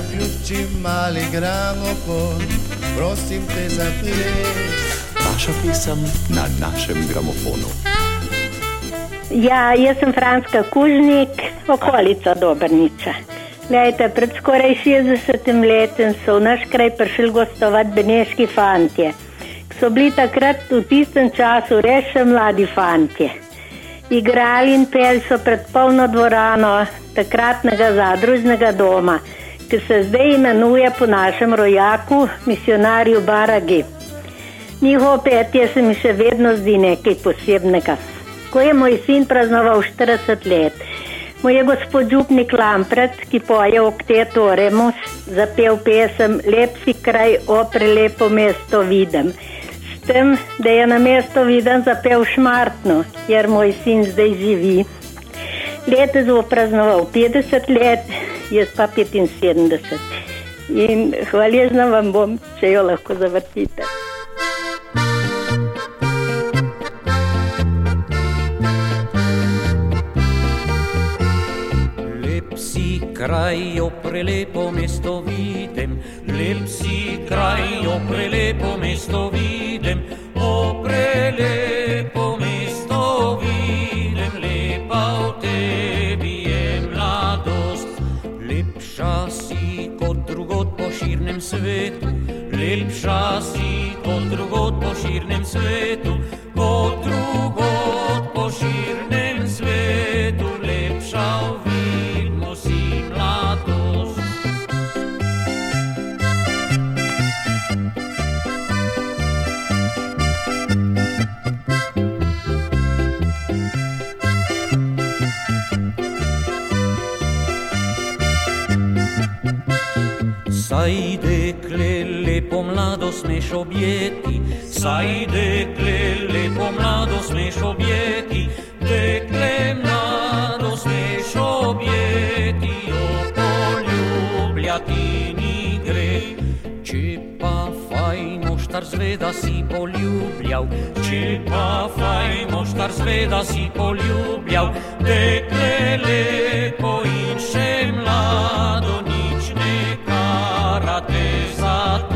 Zaključi mali gramofon, prosim te za ples. Vaša pesem na našem gramofonu. Ja, jaz sem Franska Kužnik, okolica Dobrniča. Glejte, pred skoraj 60 letem so v naš kraj prišli gostovati beneški fantje. So bili takrat v tistem času res še mladi fantje. Igrali in peli so pred polno dvorano takratnega zadružnega doma, ki se zdaj imenuje po našem rojaku, misionarju Baragi. Njihovo petje se mi še vedno zdi nekaj posebnega. Ko je moj sin praznoval 40 let, mu je gospod župnik Lampret, ki poje okteto Remus, zapel pesem Lep si kraj, o prelepo mesto vidim. S tem, da je na mesto vidim zapel Šmartno, kjer moj sin zdaj živi. Letos bo praznoval 50 let, jaz pa 75. In hvaležna vam bom, če jo lahko zavrtite. Kraj, o prelepo mesto vidim, lep si kraj, o prelepo mesto vidim, o prelepo mesto vidim, lepa v tebi je mladost, lepša si kot drugod po širnem svetu, lepša si kot drugod po širnem svetu, kot drugod po širnem svetu, lepša vidimo si. Saj dekle lepo mlado smeš objeti, saj dekle lepo mlado smeš objeti, dekle mlado smeš objeti, opoljubljati ni greh. Če pa fajn moštar zveda si poljubljal, če pa fajn moštar zveda si poljubljal, dekle lepo in še mlado, nič ne karate za to.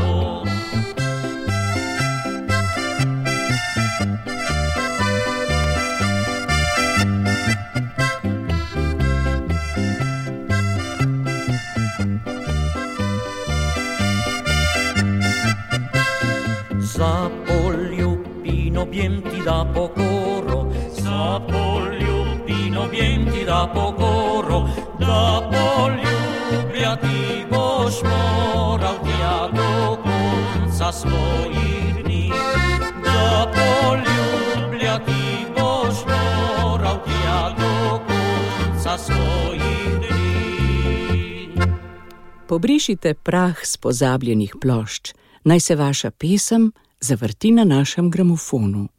Za poljubin objem ti da pokoro, za poljubin objem ti da pokoro, da poljubljati boš moral tja do konca svojih dni, da poljubljati boš moral tja do konca svojih dni. Pobrišite prah s pozabljenih plošč, naj se vaša pesem zavrti na našem gramofonu.